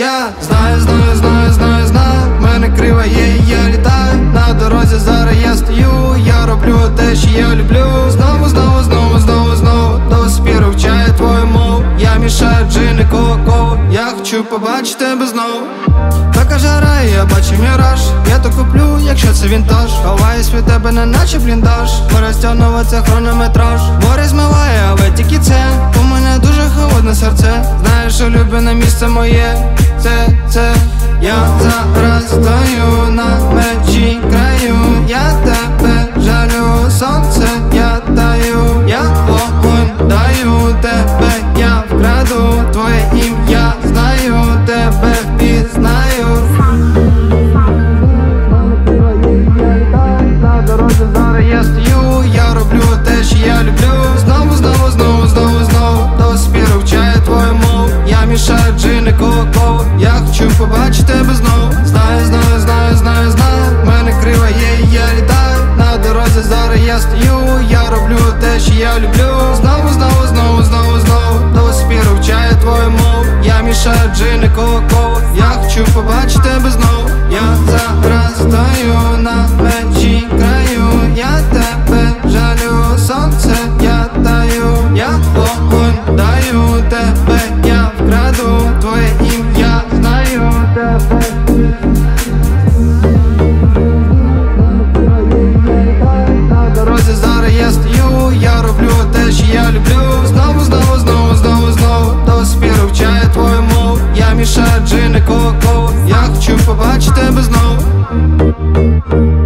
Я знаю, мене криво є, і я літаю. На дорозі зараз я стою, я роблю те, що я люблю. Знову до спіру вчаю твою мову. Я мішаю джин і кока-колу. Я хочу побачити тебе знову. Така жара, і я бачу міраж. Я то куплю, якщо це вінтаж. Ховаюсь від тебе, не наче бліндаж. Ми розтягнуваться хронометраж. Море змиває, але тільки це. У мене дуже холодне серце. Знаєш, улюблене місце моє. Це я зараз стою на межі краю. Я тебе жалю, сонце я даю. Я вогонь даю тебе, я вкраду твоє ім'я. Знаю, тебе впізнаю. На дорозі зараз я стою, я роблю те, що я люблю. Знову до спіру вчаю твою мову. Я мішаю джин і кока-колу. Я хочу побачити тебе знову. Знаю, мене криво є, і я літаю. На дорозі зараз я стою, я роблю те, що я люблю. Знову до спіру вчаю твою мову. Я мішаю джин і кока-колу. Я хочу побачити тебе знову. Я зараз стою на межі краю. Я тебе жалю, сонце я даю. Я вогонь даю тебе, я вкраду твоє ім'я. Знаю тебе. На дорозі зараз я стою, я роблю те, що я люблю. Знову до спіру вчаю твою мову. Я мішаю джин і кока-колу. Я хочу побачити тебе знову.